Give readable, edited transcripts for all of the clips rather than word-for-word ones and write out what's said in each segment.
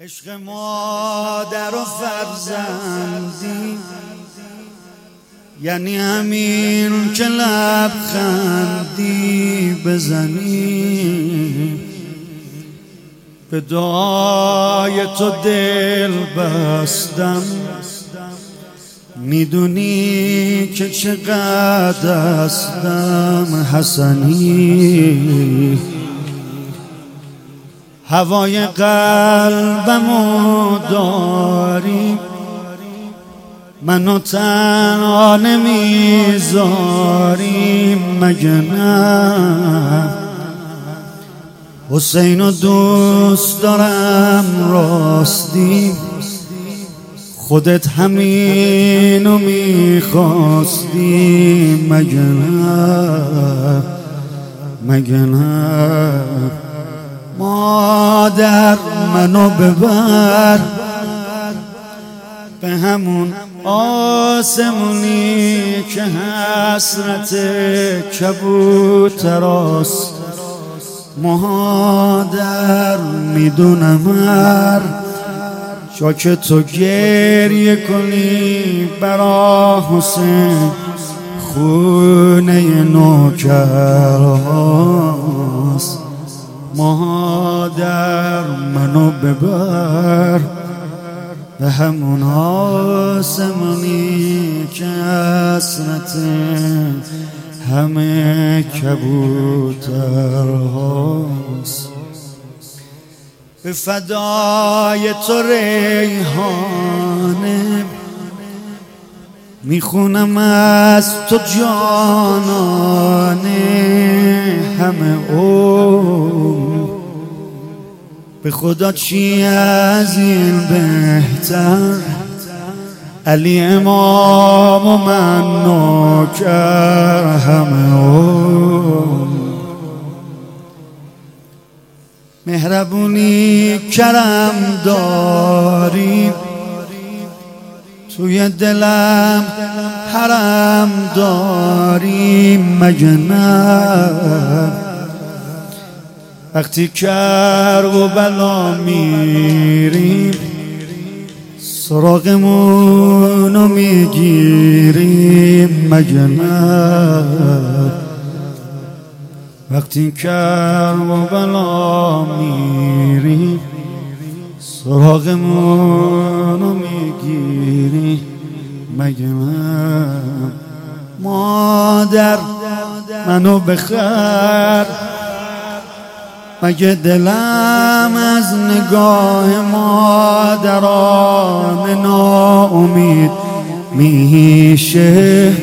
عشق مادر و فرزندی یعنی همین که لبخندی بزنی به دعای تو دل بستم. میدونی که چقدر هستم حسنی، هوای قلبمو داری، منو تنها نمیذاری مگه نه؟ حسینو دوست دارم راستی، خودت همینو میخواستی مگه نه؟ مگه نه؟ مادر منو ببر به همون آسمونی که حسرت کبوتراست. مادر میدونم هر جا که تو گریه کنی برا حسین خونه نوکرهاست. مادر منو ببر به همون آسمونی که حسرت همه کبوترهاست. به فدای تو ریحانه میخونم از تو جانانه همه به خدا چی از این بهتر؟ علی امام و من نوکر همه مهربونی کرم داری، توی دلم حرم داری مگه نه؟ وقتی کرب و بلا میریم سراغمونو میگیریم مگه نه؟ وقتی کرب و بلا میریم سراغمونو میگیریم مگه نه؟ مادر منو بخر مگه دلم از نگاه مادران ناامید میشه؟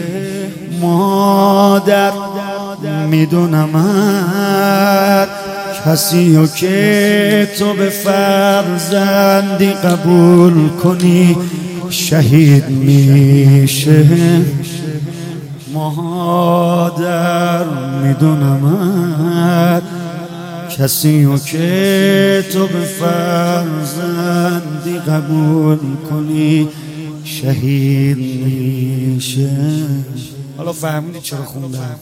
مادر میدونم هر کسی رو که تو به فرزندی قبول کنی شهید میشه. مادر میدونم هر کسی رو که تو به فرزندی قبول کنی شهید میشه. حالا فهمیدی چرا خوندم؟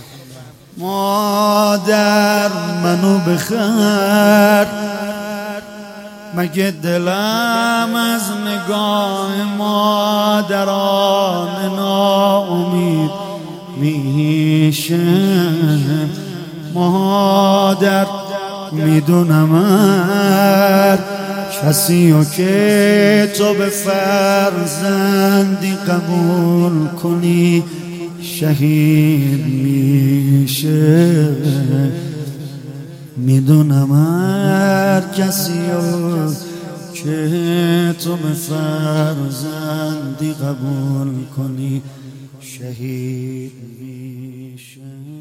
مادر منو بخر مگه دلم از نگاه مادران ناامید میشه؟ مادر میدونم هر کسی رو که تو به فرزندی قبول کنی شهید میشه. میدونم هر کسی رو که تو به فرزندی قبول کنی شهید میشه.